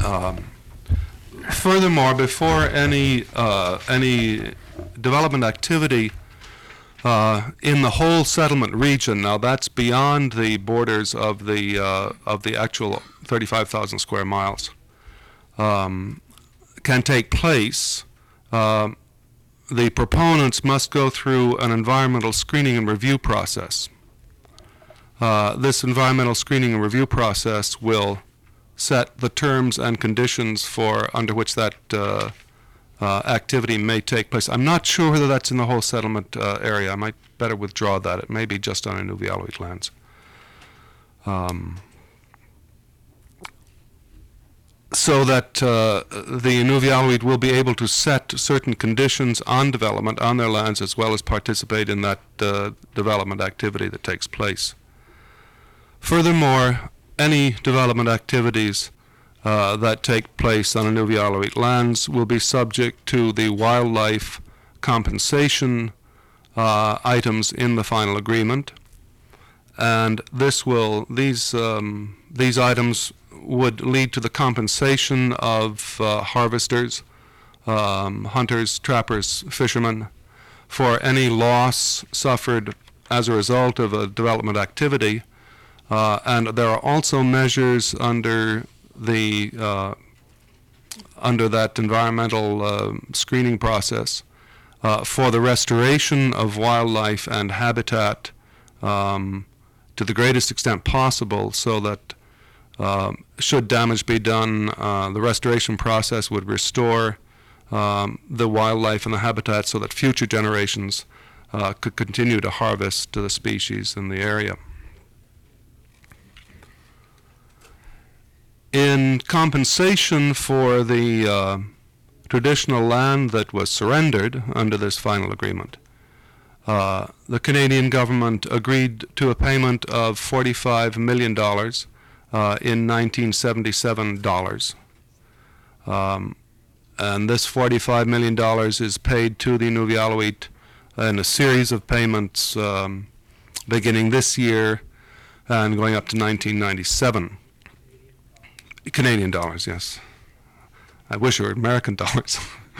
Furthermore, before any development activity in the whole settlement region, now that's beyond the borders of the actual 35,000 square miles, can take place, the proponents must go through an environmental screening and review process. This environmental screening and review process will set the terms and conditions under which that activity may take place. I'm not sure whether that's in the whole settlement area. I might better withdraw that. It may be just on Inuvialuit lands. So that the Inuvialuit will be able to set certain conditions on development on their lands, as well as participate in that development activity that takes place. Furthermore, any development activities that take place on Inuvialuit lands will be subject to the wildlife compensation items in the final agreement, and these items would lead to the compensation of harvesters, hunters, trappers, fishermen, for any loss suffered as a result of a development activity. And there are also measures under that environmental screening process for the restoration of wildlife and habitat to the greatest extent possible, so that should damage be done, the restoration process would restore the wildlife and the habitat so that future generations could continue to harvest the species in the area. In compensation for the traditional land that was surrendered under this final agreement, the Canadian government agreed to a payment of $45 million in 1977 dollars. And this $45 million is paid to the Inuvialuit in a series of payments beginning this year and going up to 1997. Canadian dollars, yes. I wish it were American dollars.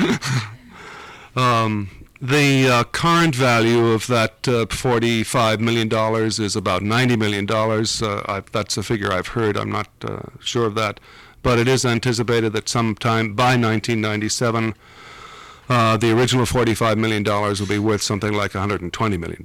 The current value of that $45 million is about $90 million. That's a figure I've heard. I'm not sure of that. But it is anticipated that sometime by 1997, the original $45 million will be worth something like $120 million.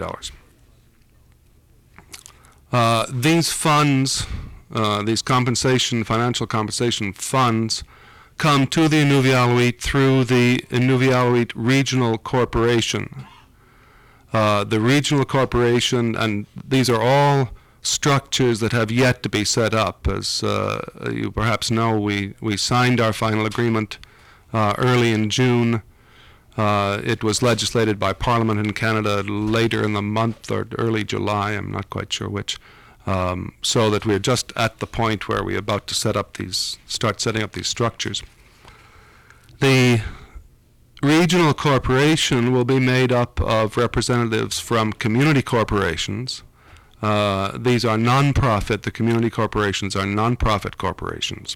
These funds, these financial compensation funds, come to the Inuvialuit through the Inuvialuit Regional Corporation. The Regional Corporation, and these are all structures that have yet to be set up. As you perhaps know, we signed our final agreement early in June. It was legislated by Parliament in Canada later in the month, or early July, I'm not quite sure which. So that we're just at the point where we're about to start setting up these structures. The regional corporation will be made up of representatives from community corporations. These are non-profit. The community corporations are non-profit corporations.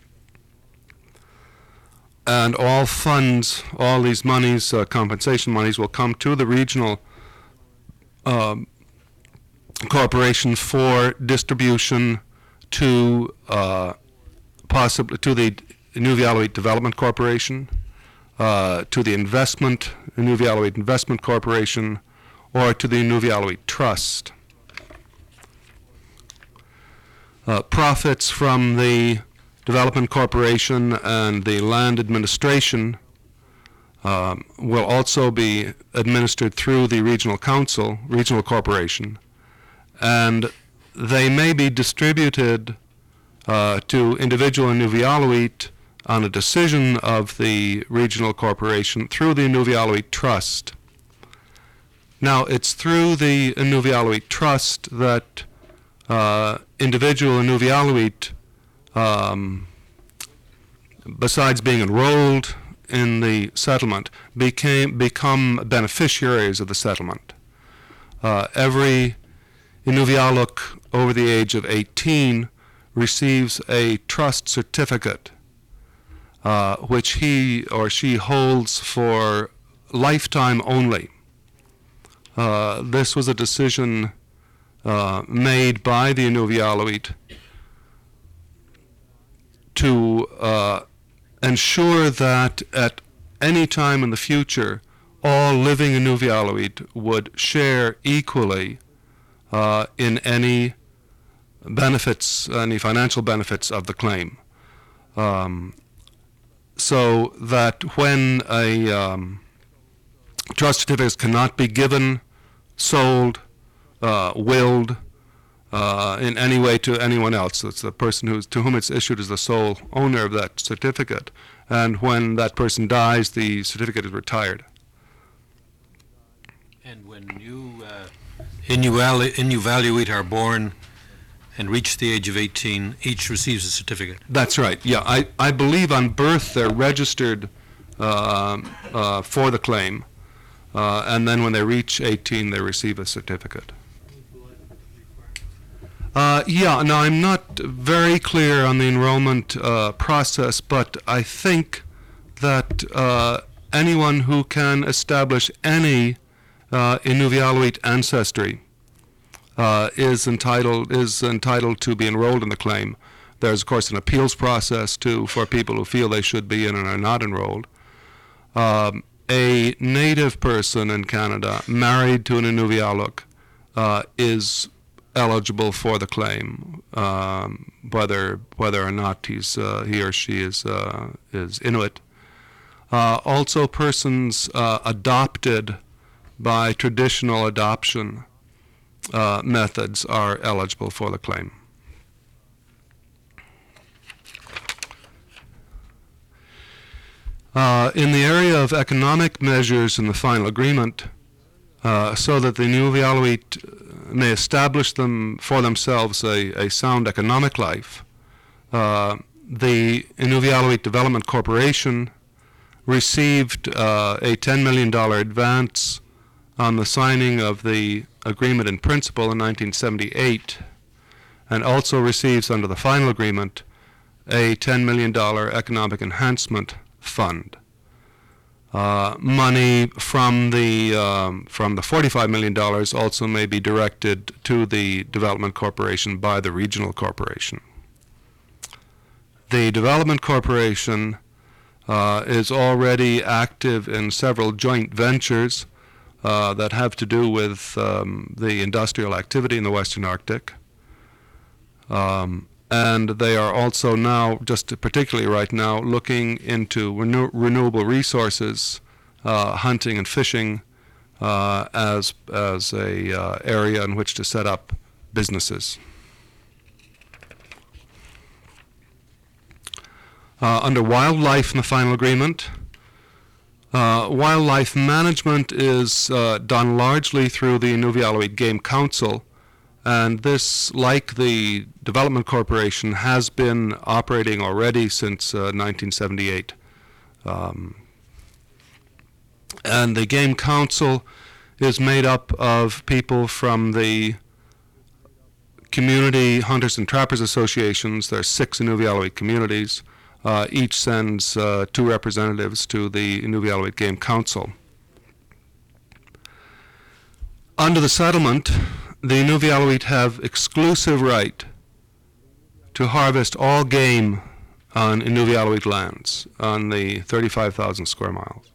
And all funds, all these monies, compensation monies, will come to the regional corporation for distribution to possibly to the Inuvialuit Development Corporation, to the Inuvialuit Investment Corporation, or to the Inuvialuit Trust. Profits from the Development Corporation and the Land Administration will also be administered through the Regional Council, Regional Corporation, and they may be distributed to individual Inuvialuit on a decision of the Regional Corporation through the Inuvialuit Trust. Now, it's through the Inuvialuit Trust that individual Inuvialuit, besides being enrolled in the settlement, become beneficiaries of the settlement. Every Inuvialuk over the age of 18 receives a trust certificate which he or she holds for lifetime only. This was a decision made by the Inuvialuit to ensure that at any time in the future, all living Inuvialuit would share equally in any benefits, any financial benefits of the claim. So that when a trust certificate cannot be given, sold, willed in any way to anyone else. It's the person to whom it's issued is the sole owner of that certificate. And when that person dies, the certificate is retired. And when you Inuvialuit are born and reach the age of 18, each receives a certificate. That's right. Yeah, I believe on birth they're registered for the claim, and then when they reach 18, they receive a certificate. Yeah, now I'm not very clear on the enrollment process, but I think that anyone who can establish any Inuvialuit ancestry is entitled to be enrolled in the claim. There's, of course, an appeals process, too, for people who feel they should be in and are not enrolled. A native person in Canada married to an Inuvialuit is eligible for the claim, whether or not he or she is Inuit. Also, persons adopted by traditional adoption methods are eligible for the claim. In the area of economic measures in the final agreement, so that the Inuvialuit may establish them for themselves a sound economic life, the Inuvialuit Development Corporation received a $10 million advance on the signing of the agreement in principle in 1978, and also receives under the final agreement a $10 million economic enhancement fund. Money from the $45 million also may be directed to the Development Corporation by the Regional Corporation. The Development Corporation is already active in several joint ventures that have to do with the industrial activity in the Western Arctic. And they are also now, just particularly right now, looking into renewable resources, hunting and fishing as a area in which to set up businesses. Under wildlife in the final agreement, wildlife management is done largely through the Inuvialuit Game Council, and this, like the Development Corporation, has been operating already since 1978. And the Game Council is made up of people from the community hunters and trappers associations. There are 6 Inuvialuit communities. Each sends 2 representatives to the Inuvialuit Game Council. Under the settlement, the Inuvialuit have exclusive right to harvest all game on Inuvialuit lands on the 35,000 square miles,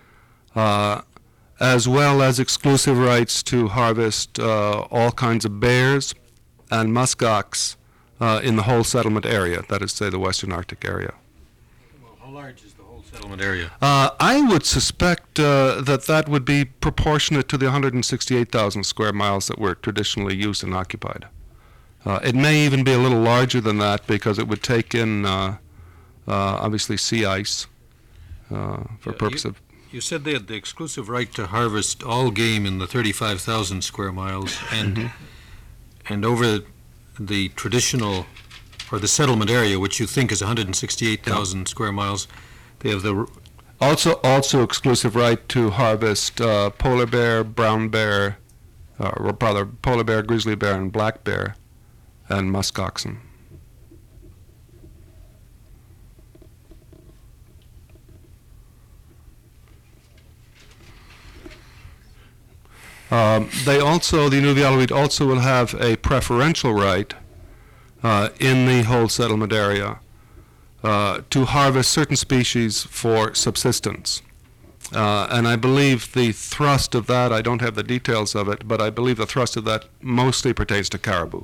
as well as exclusive rights to harvest all kinds of bears and muskox in the whole settlement area, that is, say, the Western Arctic area. Well, how large is the whole settlement area? I would suspect that would be proportionate to the 168,000 square miles that were traditionally used and occupied. It may even be a little larger than that because it would take in, obviously, sea ice for purpose of... You said they had the exclusive right to harvest all game in the 35,000 square miles, and and over the traditional, or the settlement area, which you think is 168,000 square miles, they have the... Also exclusive right to harvest polar bear, brown bear, or rather polar bear, grizzly bear, and black bear, and musk oxen. The Inuvialuit also will have a preferential right in the whole settlement area to harvest certain species for subsistence. And I believe the thrust of that, I don't have the details of it, but I believe the thrust of that mostly pertains to caribou.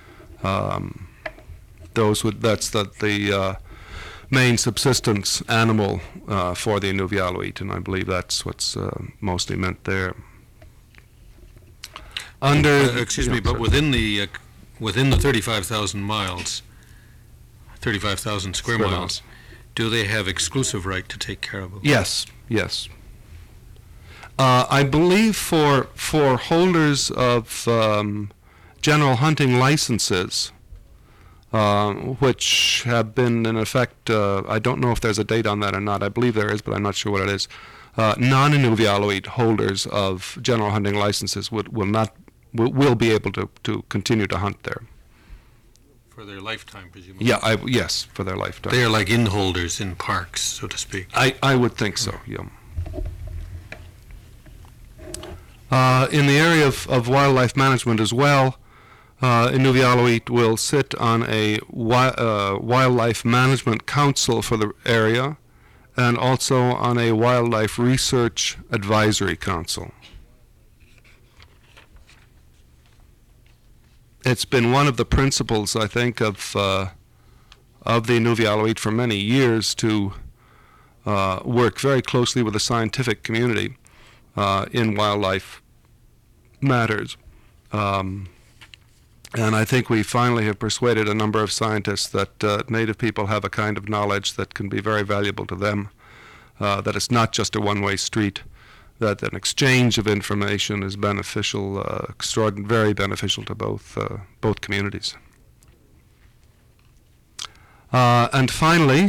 That's the main subsistence animal for the Inuvialuit, and I believe that's what's mostly meant there. Excuse me, but within the 35,000 miles, 35,000 square miles, do they have exclusive right to take caribou? Yes, yes. I believe for holders of general hunting licenses, which have been in effect, I don't know if there's a date on that or not. I believe there is, but I'm not sure what it is. Non-Inuvialuit holders of general hunting licenses will be able to continue to hunt there. For their lifetime, presumably? Yeah, yes, for their lifetime. They are like in-holders in parks, so to speak. I would think so, yeah. In the area of wildlife management as well, Inuvialuit will sit on a wildlife management council for the area and also on a wildlife research advisory council. It's been one of the principles, I think, of the Inuvialuit for many years to work very closely with the scientific community in wildlife matters. And I think we finally have persuaded a number of scientists that Native people have a kind of knowledge that can be very valuable to them, that it's not just a one-way street, that an exchange of information is beneficial, very beneficial to both communities. And finally,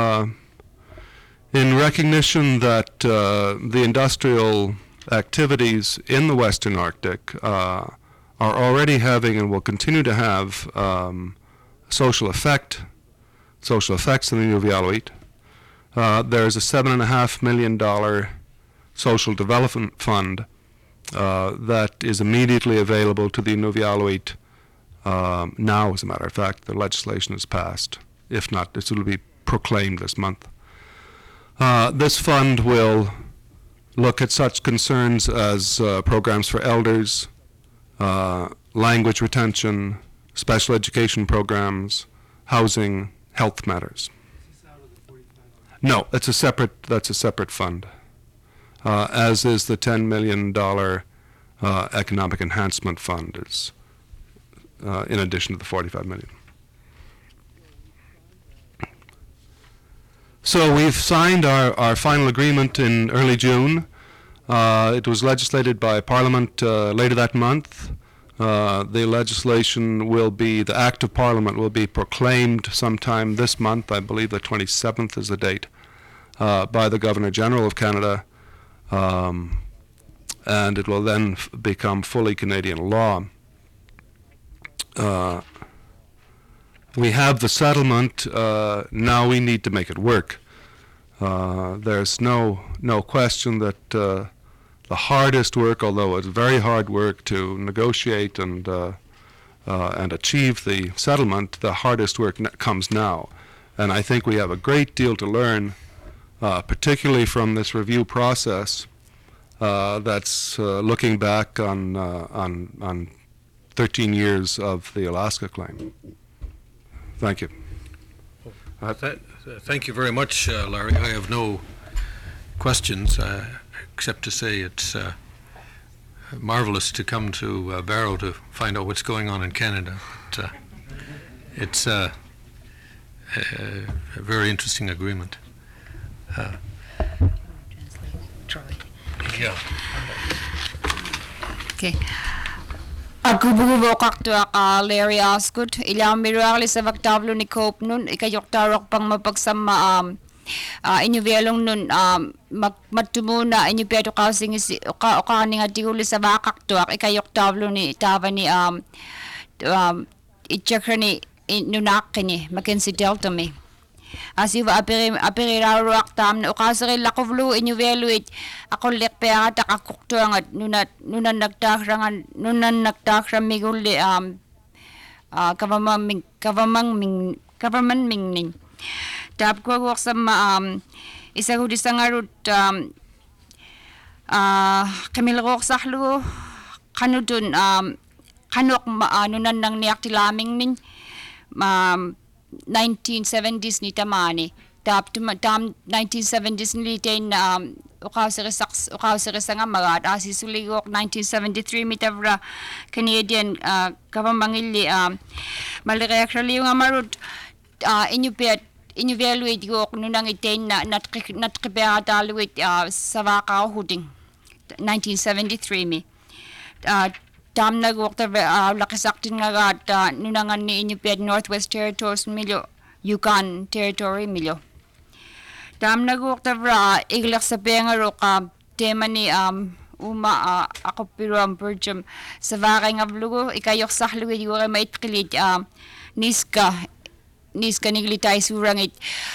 in recognition that the industrial activities in the Western Arctic are already having and will continue to have social effects in the Inuvialuit, there's a $7.5 million social development fund that is immediately available to the Inuvialuit now, as a matter of fact. The legislation is passed. If not, this will be proclaimed this month. This fund will look at such concerns as programs for elders, language retention, special education programs, housing, health matters. No, that's a separate fund, as is the $10 million economic enhancement fund, is in addition to the $45 million. So we've signed our final agreement in early June. It was legislated by Parliament later that month. The legislation the Act of Parliament will be proclaimed sometime this month. I believe the 27th is the date, by the Governor-General of Canada, and it will then become fully Canadian law. We have the settlement, now we need to make it work. There's no question that the hardest work, although it's very hard work to negotiate and achieve the settlement, the hardest work comes now. And I think we have a great deal to learn, particularly from this review process that's looking back on 13 years of the Alaska claim. Thank you. Thank you very much, Larry. I have no questions, except to say it's marvelous to come to Barrow to find out what's going on in Canada. But, it's a very interesting agreement. Yeah. Okay. Agubugubok aktuak Larry Osgood. Ilang miruakli sa vaktablo ni Cope nun, ikayoktarok pang mapagsama inyuvelong nun matumuna inyupeto kasing okani nga diguli sa vakaktuak ikayoktablo ni tava ni itchakra ni nunakini Mackenzie Delta mi. Asiwa apiri raruak tam na ukasari lakovlu inuveluit ako lekpea tak akuktuangat nunan nagtakran miguli government mingning. Tap ko wak sa isa ko di sangarut kamilrok sahlu kanudun kanok nunan nang niyak tilaming ning 1970s ni tamani tap 1970s ni ten ukasiri sanga magat asisuligok 1973 mitavra Canadian government ili malreaksali yung amarut inuveluit gok nunang iten na natkibeataluit savaka huding 1973 mi tam nagwak lakisaktin nga gat nunangan ni inyupet Northwest Territories milyo Yukon Territory milyo tam nagwak iglak sa pengaro tema ni ako pero perjum sa vakay nga vlugo ikayok sahluid yung maitkilit niska niglitay surangit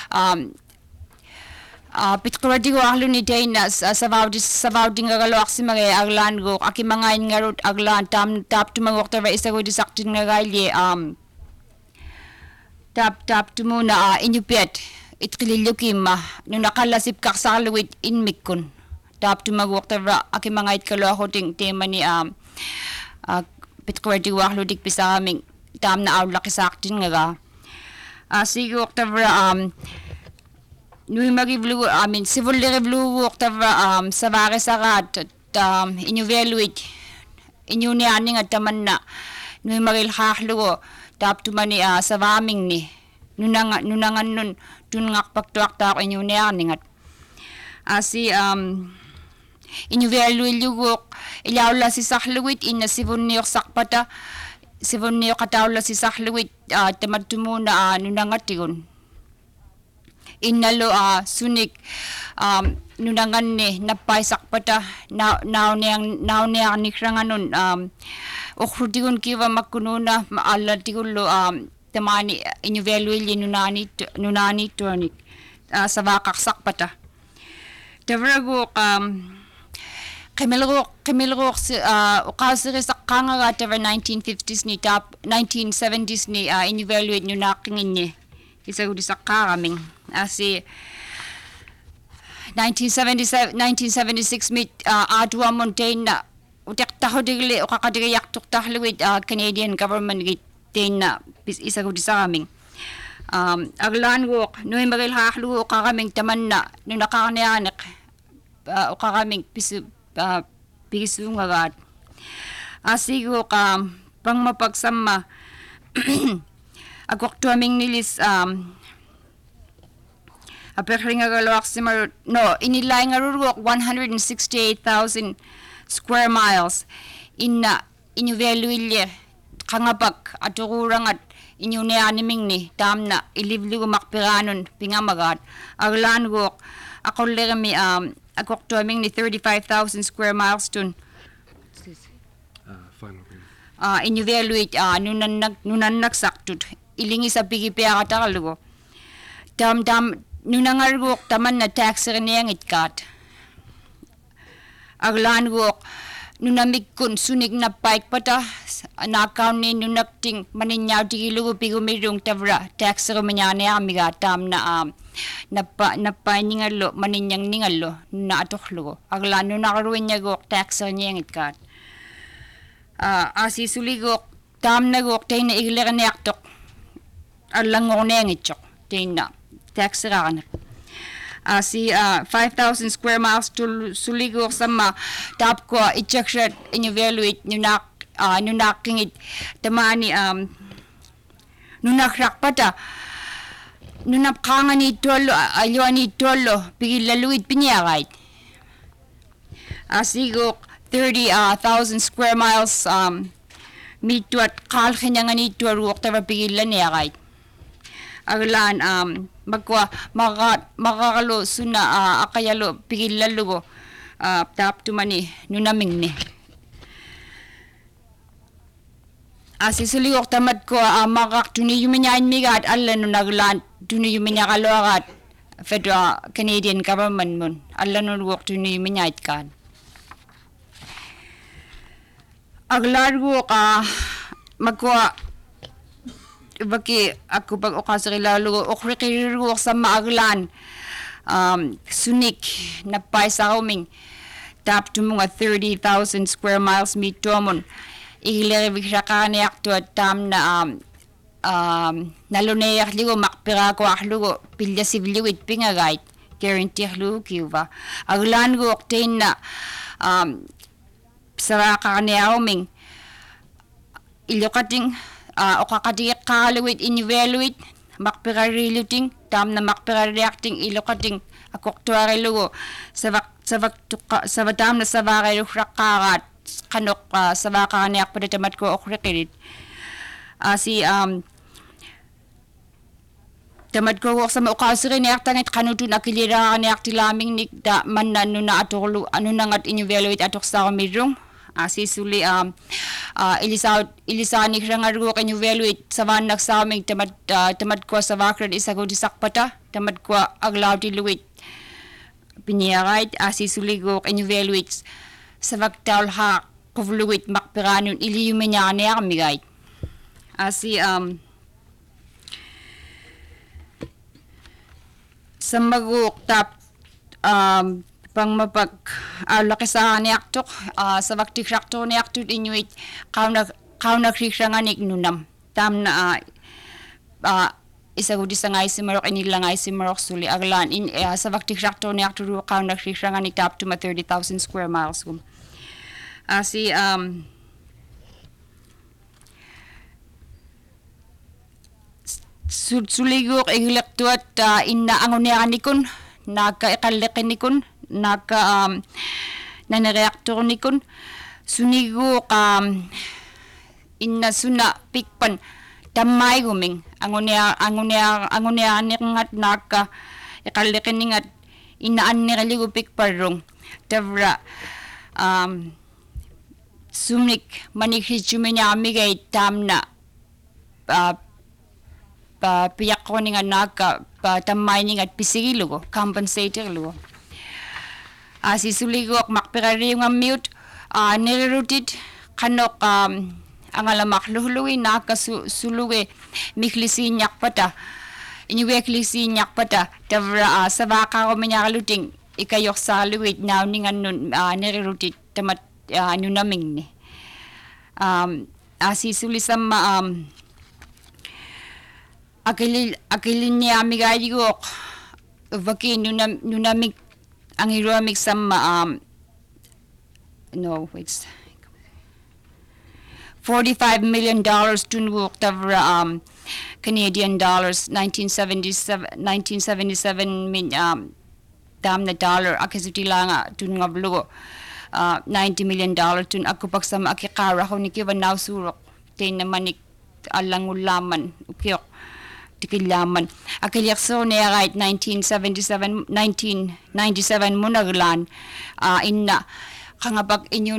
pitkuradi ko ahlo ni Dana sa Saudi nga galwak si mga aglan go aki mga ngarut aglan tap tumagok tara isa ko disaktin nga gali tap tumuna inyupet itkililyo ma nung nakalasip kaksaluit inmikon tap tumagok tara aki mga itkalo ako ting tema ni pitkuradi ko ahlo dikpisa kaming tam na awlaki saktin nga sigok tara nui magivlu civil review oktava savare sarat inuveluit inyunianing at taman na nui magil haklugo tap tumani savaming ni nunangan nun tunngak paktuak ta inyunianing at asi inuveluilugok ilawla si sakluit ina sivun niyok sakpata sivun niyok katawla si sakluit tamadtumuna nunangatigun inalo sunik nunangan ni napaisak pata now niyang nikranganon okrudigun kiwa makununa maala tigulo tamani inuveluili nunani tonik sa vakaksak pata tavrago Kamilrok ukasiri sa kangaga tava 1950s ni tap 1970s ni inuveluit nunakingin ni isa ko di sa karaming asi 1976 mit adwa mountain na utek taho digli o kakadigayak tuk tahluit Canadian government git ten na isa ko di sa kaming aglan ko nuay magil haklu o kakaming taman na nung nakakanayanak o kakaming pisu ngagat asi ko pang mapagsama agok tuaming nilis apekring agalwak simar no inilay nga rurok 168,000 square miles inuveluilye kangapag atururang at inyuneaniming ni tam na ilivligo makpiranon pingamagat aglan gok ako lerami agok tuaming ni 35,000 square miles dun inuveluit nunan nagsaktut ilingi sa pigipia katakalugo tam nunangargok taman na taxer niyang itkat aglan gok nunamikun sunig na paik pata nakaw ni nunakting maninyaw tigilugo pigumirung tavra taxer manyane amiga tam na napanyingalo maninyang ningalo na atoklugo aglan nunakaruin niya gok taxer niyang itkat asisuligok tam na gok tayo na igilaran ni aktok alangong niyang itchok tayo na taxirakan si 5,000 square miles suligok sama tap ko i-check shot inuveluit nunakingit tamani nunakrak pata nunapkangan ni tolo ayuan ni tolo pigilaluit pinyakait asigok 30,000 square miles mituat kalkinyangan ni tolo tara pigilan niyakait aglan magwa makakalo suna akayalo pigilalugo tap tumani nunaming ni asisuliok tamad ko makak tuni yuminyain migat alla nunaglan dunu yuminyakaluakat federal Canadian government mun allanul wok dunu yuminyait kan aglargo ka magwa baki ako pag okasrilalo okrikiru sa maaglan sunik na paisa kaming tap to mga 30,000 square miles mitomon igileribig siya kaniyak to at tam na nalunayak ligo makpira ko aklugo pilya sivliwit pingagait guarantee aklugo kiwa aglan go oktain na saraka kaniyak kaming ilokating okakatiyak kaluwit inevaluate makpira reluting tam na makpira reacting ilokating akoktuare lugo sa tam na sa vakay rakakat kanok sa vaka niyak padatamat ko okrikirit si tamad ko sa maukasiri niyak tangit kanutu nakilira niyak tilaming ni da man na na atoklu ano nangat inevaluate atok sa kamirong si suli ilisa ni krangargo kan evaluate sa van nagsaming tamad ko sa vakran isa ko disakpata tamad ko aglaw diluit piniyakait si suli ko kan evaluate sa vaktal ha kovluit makpiranon iliyumenyane amigait si sa maguk tap pang mapag laki sa ni aktok sa vakti krakto ni aktot inuit kauna krikranganik nunam tam na isa ko sa ngay si Marok inila ngay si Marok suli aglan sa vakti krakto ni aktot kauna krikranganik tap to 30,000 square miles si suligok iglektuat inna angunianikon nagkaikalikinikon nanareaktornikon sunigok inna suna pikpan damay guming angunianikat nagka ikalikiningat inaan niraligo pikparong tavra sumnik manikhichumanyamigay tamna piyak ko nga naka tamay nga pisigilo ko compensator lo si suligo ak makpirari nga mute nirutit kanok ang alamak luhuluwi naka suluwi miklisinyak pata inyuwe klisinyak pata tavra sa baka ko manyakaluting ikayok sa luwit na ningan nun nirutit tamat nunaming ni si sulisam akilin niya amigay ko vaki nunamig ang iruamig sa $45 million tunwok tavra Canadian dollars 1977 dam na dollar akisuti lang tun nga blugo $90 million tun ako pagsama akikara ko ni kiwa now surok tin naman alang ulaman ukyok tikilaman akilyak so niya right 1997 mo naglan inna kangabag inyo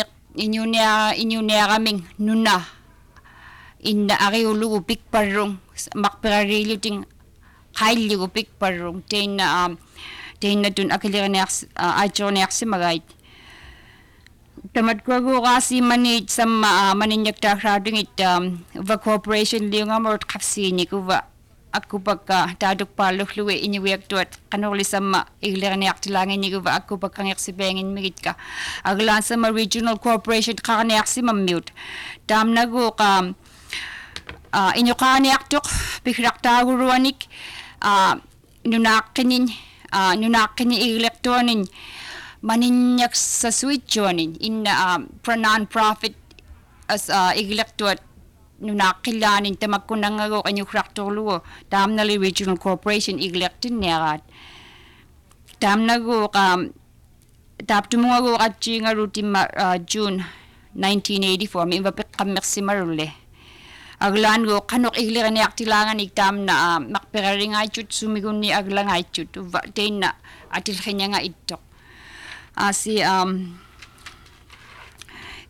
niya kaming nuna inna ariulugo pikparong makpirariliting kailigo pikparong tin na dun akilyak niya acho niya simagay tamat ko kasi manit sa maninyak takrading va corporation liyo nga mo kapsini ko va ako pagka tadok palok luwe iniwiyak to at kanuli sa iglir ni aktilangin ni ko va ako pagkangyak si bengin migit ka aglan sa regional corporation kakaniyak si mamute tam na ko ka inyo kaniyak tok pikrak taguruanik nunakinin iglektonin maninyak sa switchonin in non-profit as iglektuat nunakilanin tamakkunang ako kanyo kraktoluo tam na regional corporation iglektin niyakat tam na go tap tumunga go katsi nga ruti June 1984 may ibapit kamersi marule aglan go kanok iglikan niyak tilangan iktam na makpiraring ay chut sumigun ni aglang ay chut ten na atil kanya nga itok si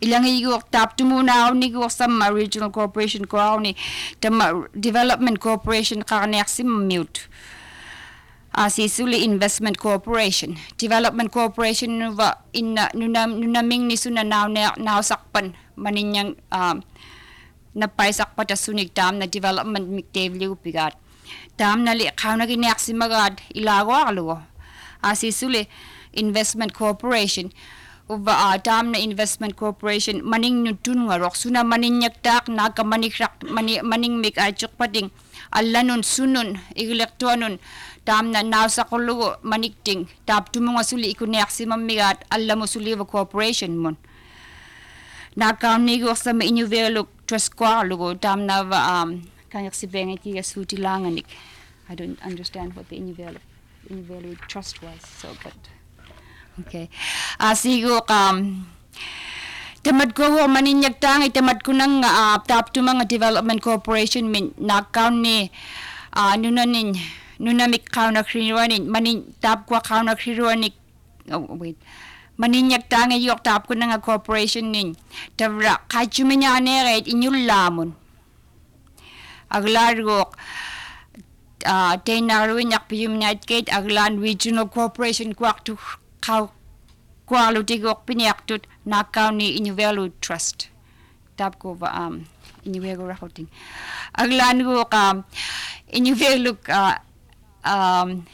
ilang igok tap tumuna ni go sa regional corporation ko ni development corporation karnek si mute sisuli investment corporation development corporation va nunaming ni suna now sakpan maninyang napaisak pa ta sunig tam na development mikdevli upigat tam na li kaw na ginek si magad ilago alugo sisuli investment corporation uba tam na investment corporation maning nutun nga rok suna maninyak tak naga maning mik achuk pating allanon sunun iglektuanon tam na nasa kulugo manikting tap tumunga suli ikunek si mamigat allamo suli wa corporation mon nakam nigo sa mainuveluk trust ko lugo tam na kanyak si bengi ki suti langanik. I don't understand what the inuveluk trust was, so but okay. Sigo temad ko maninyag tangi temad ko nang tap to mga development corporation min nakaw ni nunamik kaw na kriwanin manin tap ko kaw na kriwanik maninyag tangi yok tap ko nang corporation nin tavra kachumenya neret inyul lamon aglargo tenarwin yak piyum night aglan regional corporation kwak to Kualo tigok piniaktut nakaw ni Inuveluk Trust. Tap ko ba Inuveluk rahoting. Aglan ko Inuveluk 18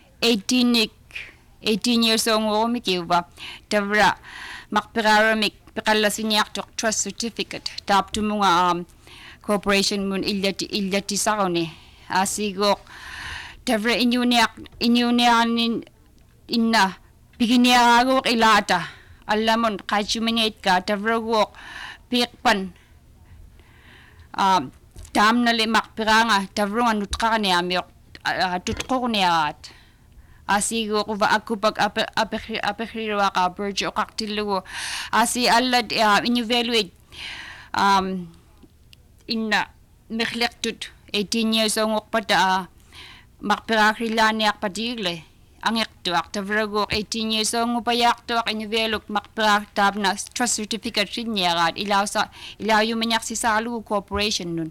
years old mikiw ba. Tavra makpiraramik pikalasinyak trust certificate. Tap to mga corporation mun ilyati sa ni. Asigok tavra inyunianin inna Piginiagok ilata. Alamon, kachuminate ka, tavragok, pikpan. Tam na limak piranga, tavrungan nutka niya, tutko niya at. Asigo ko ba ako pag apekriwa ka, berjo kaktilugo. Asi alad inuvelwit. Inna, miklektut, 18 years old pata, makpirakila niya patigle. Ang yaktuak, tavragok 18 years old mo pa yaktuak Inuveluk makprak tab na trust certificate rin niya at ilaw yung manyak si Salu Corporation nun.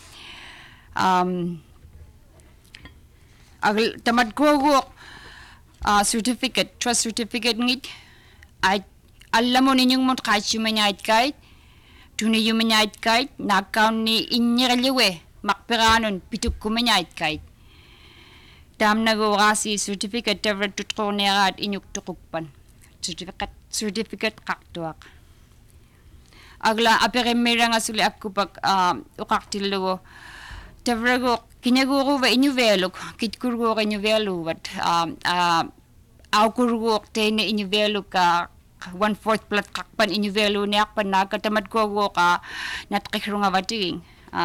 Tamad ko certificate, trust certificate ngit ay alam mo ninyong mo kahit yung manyait kahit tunay yung manyait kahit nakaw ni inyaraliwe makpiranon pituk ko manyait kahit Tam nagawasi certificate tever tutko niya at inyuk tukukpan. Certificate kaktuak. Agla aperemera nga suli ako pag ukaktilugo. Tever go kinaguro ba Inuveluk kitkurgo ka Inuveluk at aukurgo te na Inuveluk ka 1/4 plat kakpan Inuveluk niya akpan nakatamad ko ka natakikro nga bating.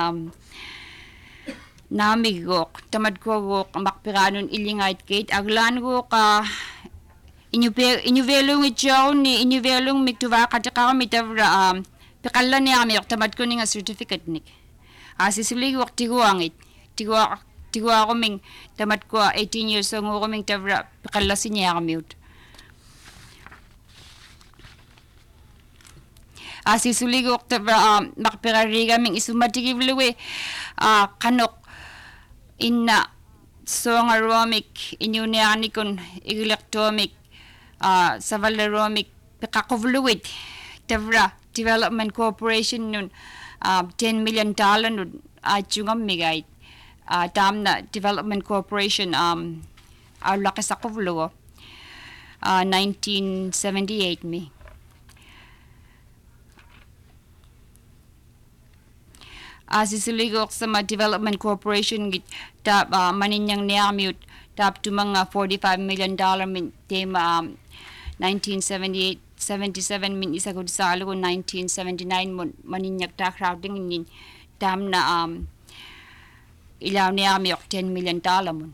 Namigok, tamad ko makpiranon ilingait kate, aglan ko ka inuvelong ityaw ni inuvelong miktuva kataka mitavra pikala niya kami tamad ko ni nga certificate ni. Sisulig wak tiguangit, tigwa ako ming tamad ko 18 years old ko ming tavra pikala sinya kami ut. Sisulig wak tavra makpirariga ming isumatigivluwe kanok Inna songaromik inyunianikon iglektomik savaleromik pekakovluit tevra development corporation nun $10 million nun achungam migay tam na development corporation lakisakovluo 1978 mi sisuligok sa mga development corporation tap maninyang niamute tap to mga $45 million min tema 1978 77 min isa ko sa alo 1979 maninyag ta crowding nin tam na ilaw niamute $10 million mon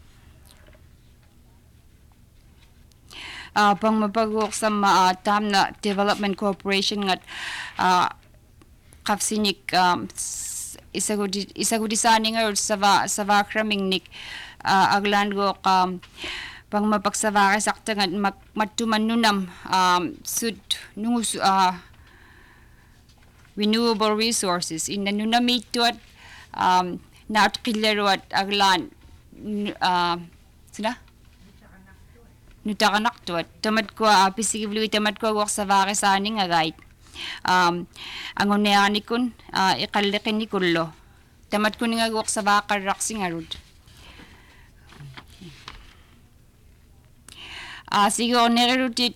pang mapagok sa tam na development corporation ngat kapsinik isa ko disani nga sa vakraming nik aglan ko pang mapagsavaka sakta nga matuman nunam sud nungus renewable resources in the nunamituat naat kilaruat aglan sina nutakanak tuat tamat ko pisigiblu tamat ko wak sa vare sa aning agay angoneyani kun ikallekin ni kullo tamat ko nga wak sa vakar raksing arud siguro nirerutit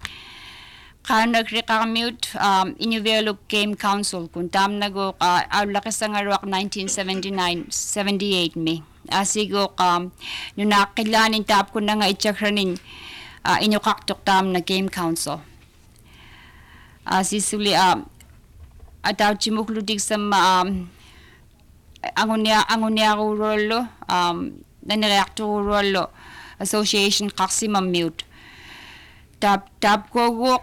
nagrekamute Inuvialuit Game Council kung tam nago awlakas ang aruak 1979-78 me. Siguro nung nakilanin tap ko na nga itsakranin inukaktok tam na Game Council. Sisuli ataw chimuklutig sa angunia ko rolo nanireakto ko rolo Association kaksimam mute. Tap ko work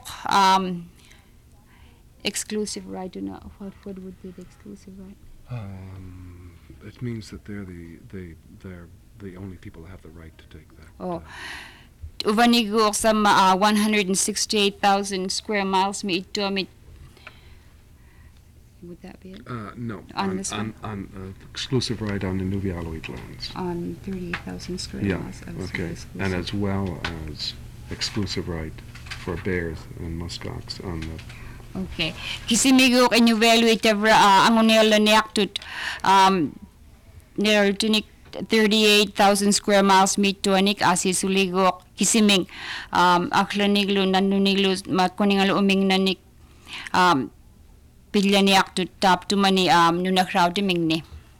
exclusive right to know what would be the exclusive right? It means that they're the only people that have the right to take that. Uvanigo sa 168,000 square miles mi ito mi. Would that be it? No. On this one? On exclusive right on the Inuvialuit lands. On 38,000 square miles. Okay. And as well as exclusive right for bears and muskox on the. Okay. Kisimigo Inuvialuit angonela niaktut near tunik 38,000 square miles mituanik asisuligo kisiming aklaniglo nanuniglo makuningalo uming nanik pilyaniaktut tap tumani nunakrawd mingni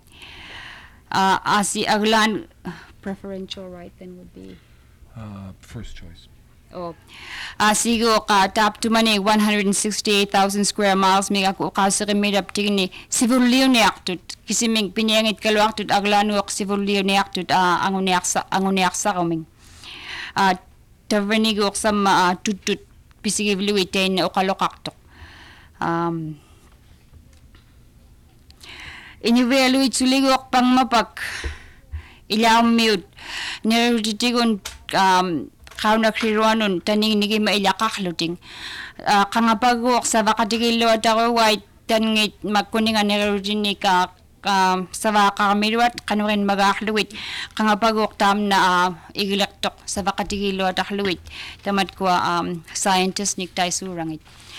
asi aglan preferential right then would be First choice. Sigo ka tap to mani 168,000 square miles mi ako kasakimidap tigni sivulio ni aktut kisiming pinyangit kalwaktut aglanu ak sivulio ni aktut anguniaksa kaming tavernigo sa tutut pisigivlu itain o kalokaktok Inuvialuit suligo ak pang mapak ilaw mute nerutigon kauna kriruanon taning nigi mailakakluting kangapagok sa vakatigilo at ako white tanngit magkuningan nerutinik sa vakakamiluat kanurin magakluit kangapagok tam na igilaktok sa vakatigilo at akluit tamat ko scientist nik tayo surangit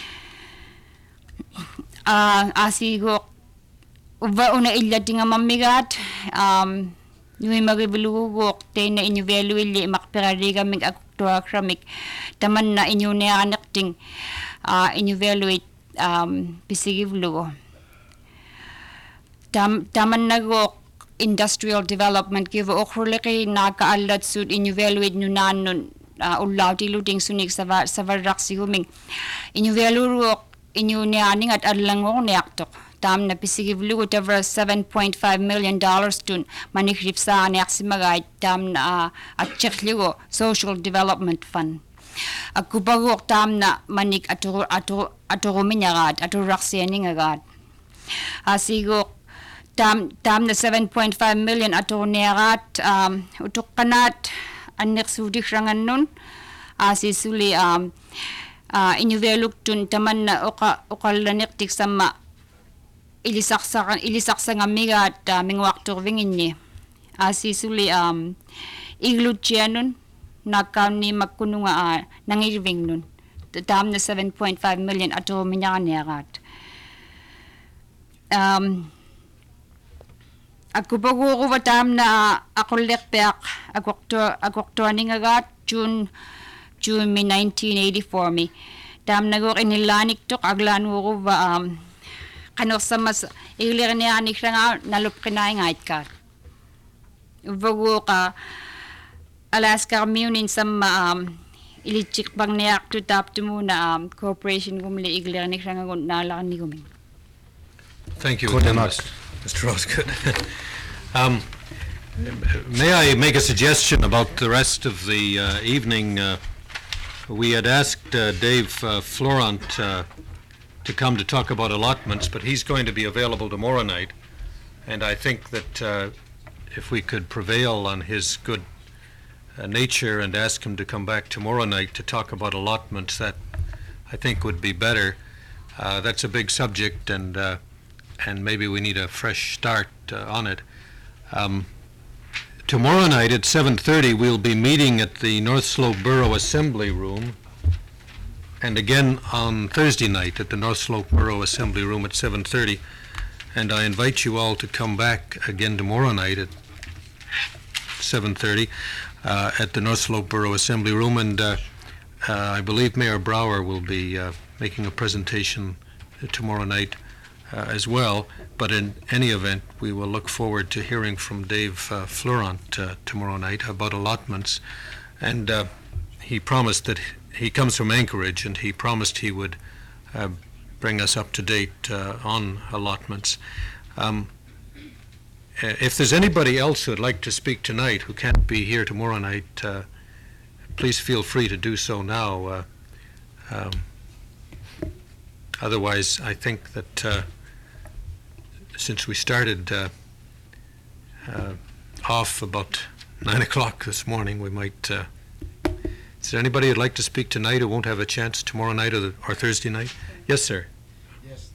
asigok uba una ilating mamigat Nui magibulugok tay na Inuvialuit makpirari kami aktuwa kramik taman na inyo na anak ting Inuvialuit pisigivlugo. Taman nagok industrial development kivo okruliki nakaalat sud Inuvialuit nunanon ulaw tiluting sunik sa varraksi huming Inuvialuit inyo na aning at adlangok niaktok. Tam na pisigivlugo over $7.5 million tun manikrip sa aneksimagay tam na at chekligo social development fund. Agkupagok tam na manik aturo minyagat aturakseni ngagat. Asigo tam na 7.5 million aturo niyagat utuk kanat aneksudi rangan nun asisuli Inuvialuit tun taman na ukalanik tik sama ilisaksa nga miga at mingwaktor vingin ni asisuli iglutia nun nakam ni magkuno nga nangirving nun tam na 7.5 million ato minyakan niyakat ako pagkuko tam na akolekpeak agwaktor ni ngagat June 1984 mi tam nagok inilanik tok aglan ko ba kanok sa mas ilir niya anik nga nalup kinay ngait ka. Ubago ka Alaska Communin sa ilichik bang niyak to tap to muna corporation kumli ilir ni nga nalakan ni kuming. Thank you again, Mr. Osgood. May I make a suggestion about the rest of the evening? We had asked Dave Florent to come to talk about allotments, but he's going to be available tomorrow night. And I think that if we could prevail on his good nature and ask him to come back tomorrow night to talk about allotments, that I think would be better. That's a big subject, and maybe we need a fresh start on it. Tomorrow night at 7:30, we'll be meeting at the North Slope Borough Assembly Room, and again on Thursday night at the North Slope Borough Assembly Room at 7:30. And I invite you all to come back again tomorrow night at 7:30 at the North Slope Borough Assembly Room, and I believe Mayor Brower will be making a presentation tomorrow night as well. But in any event, we will look forward to hearing from Dave Florent tomorrow night about allotments. And he promised that he comes from Anchorage, and he promised he would bring us up to date on allotments. If there's anybody else who would like to speak tonight who can't be here tomorrow night, please feel free to do so now. Otherwise, I think that since we started off about 9 o'clock this morning, we might... is there anybody who'd like to speak tonight who won't have a chance tomorrow night or Thursday night? Yes, sir. Yes.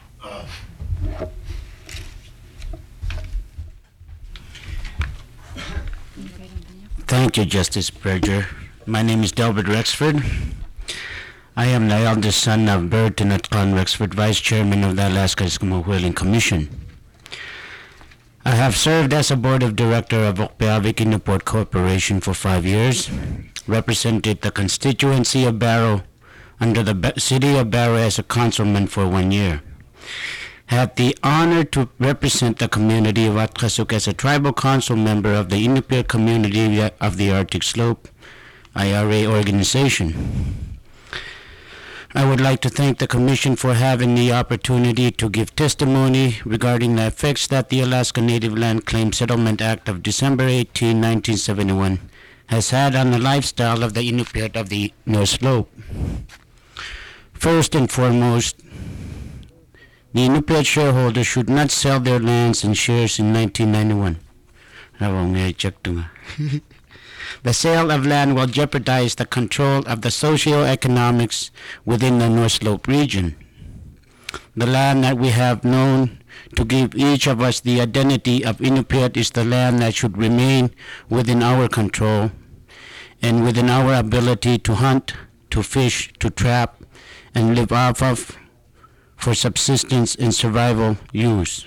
Thank you, Justice Berger. My name is Delbert Rexford. I am the eldest son of Burton at Con Rexford, Vice Chairman of the Alaska Eskimo Whaling Commission. I have served as a Board of Director of Okpeavik Newport Corporation for 5 years, represented the constituency of Barrow under the City of Barrow as a councilman for 1 year. Had the honor to represent the community of Atkasuk as a tribal council member of the Inupiat community of the Arctic Slope, IRA organization. I would like to thank the Commission for having the opportunity to give testimony regarding the effects that the Alaska Native Land Claim Settlement Act of December 18, 1971 has had on the lifestyle of the Inupiat of the North Slope. First and foremost, the Inupiat shareholders should not sell their lands and shares in 1991. The sale of land will jeopardize the control of the socio-economics within the North Slope region. The land that we have known to give each of us the identity of Inupiat is the land that should remain within our control and within our ability to hunt, to fish, to trap, and live off of for subsistence and survival use.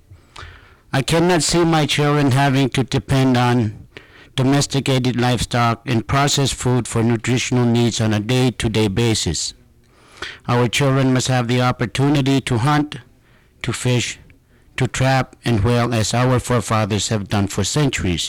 I cannot see my children having to depend on domesticated livestock and processed food for nutritional needs on a day-to-day basis. Our children must have the opportunity to hunt, to fish, to trap, and whale as our forefathers have done for centuries.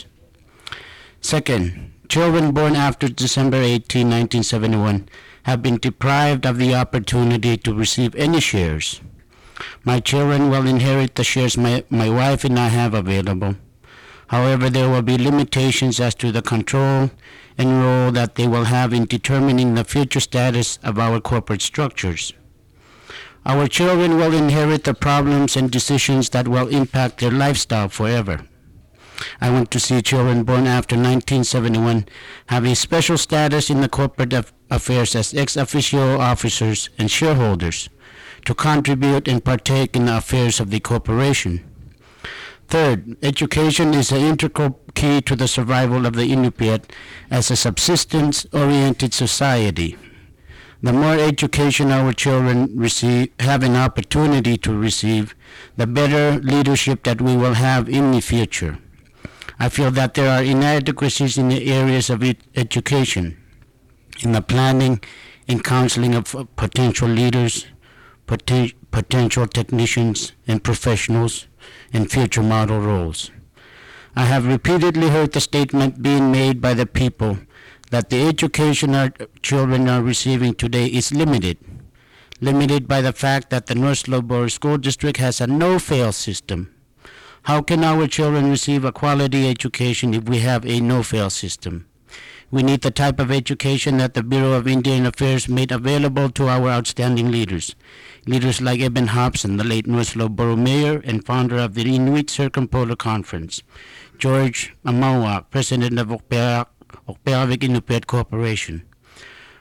Second, children born after December 18, 1971 have been deprived of the opportunity to receive any shares. My children will inherit the shares my wife and I have available. However, there will be limitations as to the control and role that they will have in determining the future status of our corporate structures. Our children will inherit the problems and decisions that will impact their lifestyle forever. I want to see children born after 1971 have a special status in the corporate affairs as ex officio officers and shareholders to contribute and partake in the affairs of the corporation. Third, education is an integral key to the survival of the Inupiat as a subsistence-oriented society. The more education our children have an opportunity to receive, the better leadership that we will have in the future. I feel that there are inadequacies in the areas of education, in the planning and counseling of potential leaders, potential technicians and professionals in future model roles. I have repeatedly heard the statement being made by the people that the education our children are receiving today is limited by the fact that the North Slope Borough School District has a no-fail system. How can our children receive a quality education if we have a no-fail system? We need the type of education that the Bureau of Indian Affairs made available to our outstanding leaders. Leaders like Eben Hobson, the late North Slope Borough Mayor and founder of the Inuit Circumpolar Conference. George Amawak, President of Okpeavik Inupiat Corporation.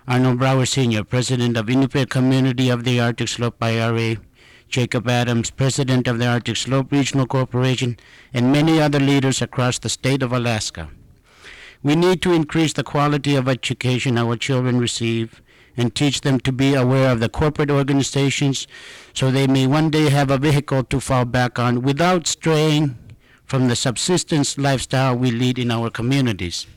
Arnold Brower Sr., President of Inupiat Community of the Arctic Slope IRA, Jacob Adams, President of the Arctic Slope Regional Corporation, and many other leaders across the state of Alaska. We need to increase the quality of education our children receive and teach them to be aware of the corporate organizations so they may one day have a vehicle to fall back on without straying from the subsistence lifestyle we lead in our communities.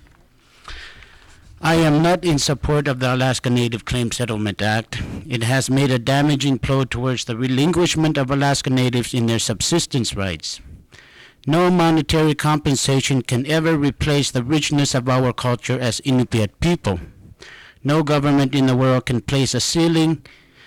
I am not in support of the Alaska Native Claims Settlement Act. It has made a damaging blow towards the relinquishment of Alaska Natives in their subsistence rights. No monetary compensation can ever replace the richness of our culture as Inupiat people. No government in the world can place a ceiling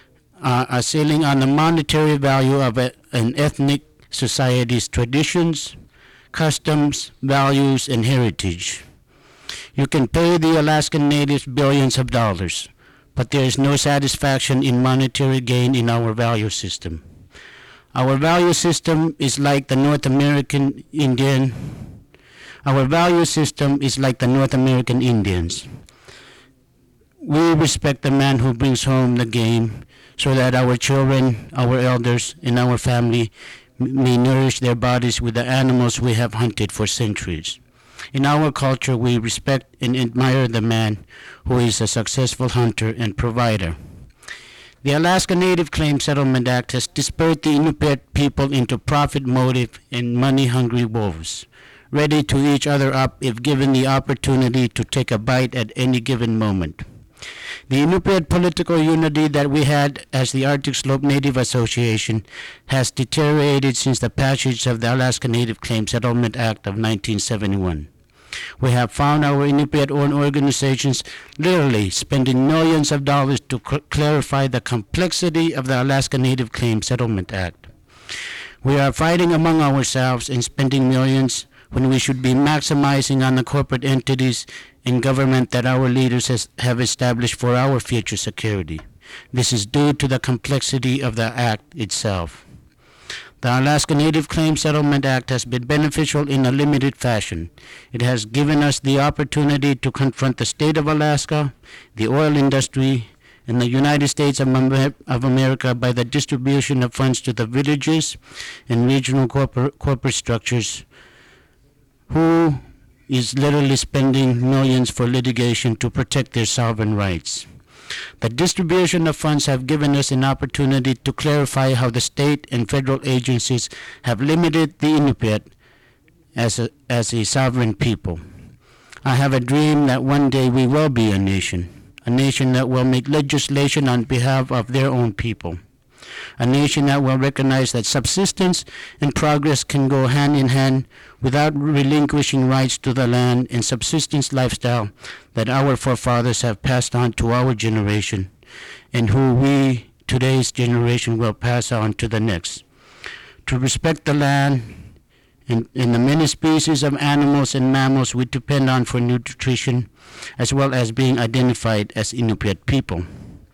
on the monetary value of an ethnic society's traditions, customs, values, and heritage. You can pay the Alaskan Natives billions of dollars, but there is no satisfaction in monetary gain in our value system. Our value system is like the North American Indian. Our value system is like the North American Indians. We respect the man who brings home the game so that our children, our elders, and our family may nourish their bodies with the animals we have hunted for centuries. In our culture, we respect and admire the man who is a successful hunter and provider. The Alaska Native Claims Settlement Act has dispersed the Inupiat people into profit motive and money-hungry wolves, ready to eat each other up if given the opportunity to take a bite at any given moment. The Inupiat political unity that we had as the Arctic Slope Native Association has deteriorated since the passage of the Alaska Native Claims Settlement Act of 1971. We have found our Inupiat-owned organizations literally spending millions of dollars to clarify the complexity of the Alaska Native Claims Settlement Act. We are fighting among ourselves and spending millions when we should be maximizing on the corporate entities and government that our leaders have established for our future security. This is due to the complexity of the Act itself. The Alaska Native Claims Settlement Act has been beneficial in a limited fashion. It has given us the opportunity to confront the state of Alaska, the oil industry, and the United States of America by the distribution of funds to the villages and regional corporate structures who is literally spending millions for litigation to protect their sovereign rights. The distribution of funds have given us an opportunity to clarify how the state and federal agencies have limited the Inupiat as a sovereign people. I have a dream that one day we will be a nation that will make legislation on behalf of their own people, a nation that will recognize that subsistence and progress can go hand in hand without relinquishing rights to the land and subsistence lifestyle that our forefathers have passed on to our generation and who we, today's generation, will pass on to the next. To respect the land and the many species of animals and mammals we depend on for nutrition, as well as being identified as Inupiat people.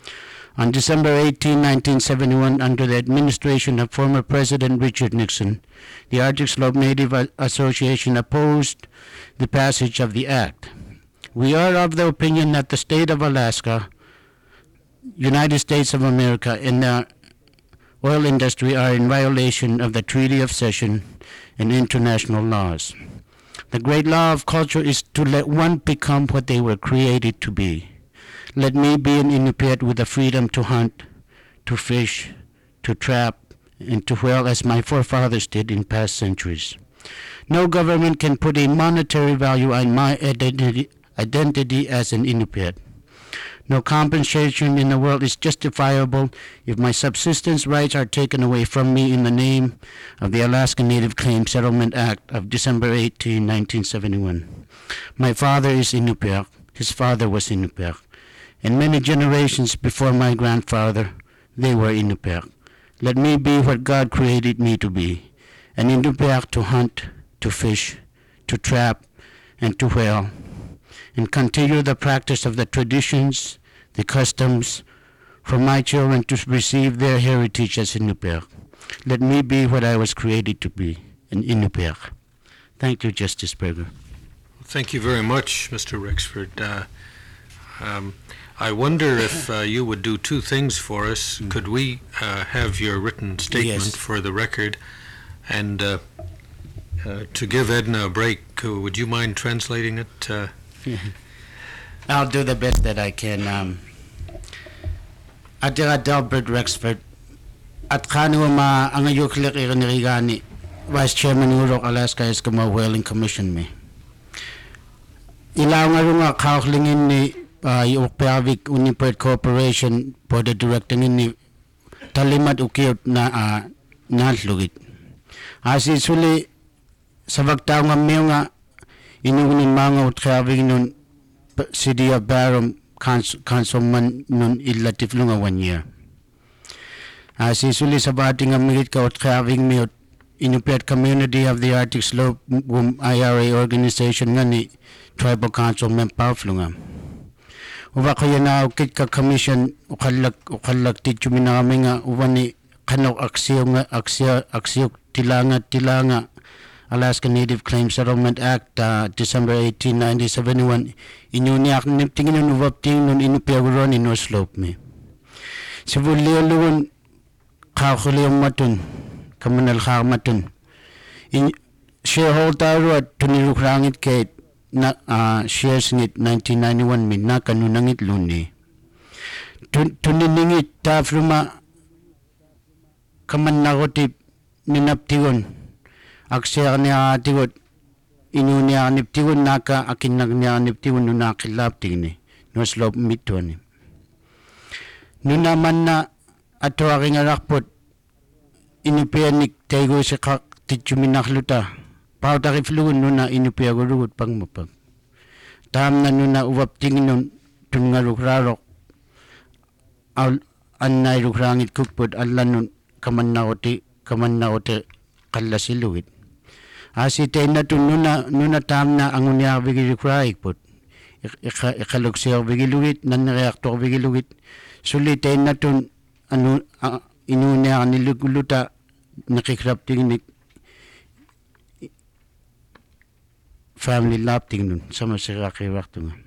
On December 18, 1971, under the administration of former President Richard Nixon, the Arctic Slope Native Association opposed the passage of the act. We are of the opinion that the state of Alaska, United States of America, and the oil industry are in violation of the Treaty of Cession and international laws. The great law of culture is to let one become what they were created to be. Let me be an Inupiat with the freedom to hunt, to fish, to trap, and to whale as my forefathers did in past centuries. No government can put a monetary value on my identity as an Inupiat. No compensation in the world is justifiable if my subsistence rights are taken away from me in the name of the Alaska Native Claims Settlement Act of December 18, 1971. My father is Inupiat. His father was Inupiat. And many generations before my grandfather, they were Inupiat. Let me be what God created me to be, an Inupiat to hunt, to fish, to trap, and to whale, and continue the practice of the traditions, the customs, for my children to receive their heritage as Inupiat. Let me be what I was created to be, an Inupiat. Thank you, Justice Berger. Thank you very much, Mr. Rexford. I wonder if you would do two things for us. Could we have your written statement Yes. for the record? And to give Edna a break, would you mind translating it? I'll do the best that I can. Adira Delbert Rexford. At kanu ma ang ayuklik ikanirigani. Vice Chairman Urok Alaska Eskimo Whaling Commission me. Ilaw nga runga kauklingin ni Iukpeavik Unipert Corporation for the directing ni Talimat Ukiyot na naslugit. Asi suli sa bagtaw nga miyo nga inuunin mga Ukpeavik nun City of Barham Councilman nun ilatif lunga 1 year. Asi suli sa bating nga migit ka Ukpeavik miyo Inupiat Community of the Arctic Slope IRA organization nga ni Tribal Council Mempaw Flunga. Uwa kaya na ukit ka commission ukalak tityo minami nga uwa ni kanok aksiyok tilanga Alaska Native Claims Settlement Act December 18, 1971 inyuniak tingin nun uwap ting nun inupiaguron in North Slope me. Sibuli aluwan kakuliyong matun kamanal khamatun in shareholder at tunirukrangit kay na shares ngit 1991 min na kanunangit luni tuniningit tafruma kaman nakotip ninaptigon aksya niya tigot inunya niptigon naka akin niya niptigon nunakilap tingni no slope mitoni nunaman na ato aking arakpot inupianik taygo sa titsuminakluta. Pautakifluun nun na inupiagurugot pang mapag. Taham na nun na uwapting nun tungarukrarok. Anay rukrangit kukpod alan nun kaman na ote kalasiluit. Asitay na tun nun na taham na angunya vigirukraik pod. Ikaluksiyok vigiluit, nanreaktor vigiluit. Sulitay na tun inunya niluguluta nakikrap tingin family lap tingin nun sama sa kakirap tunga.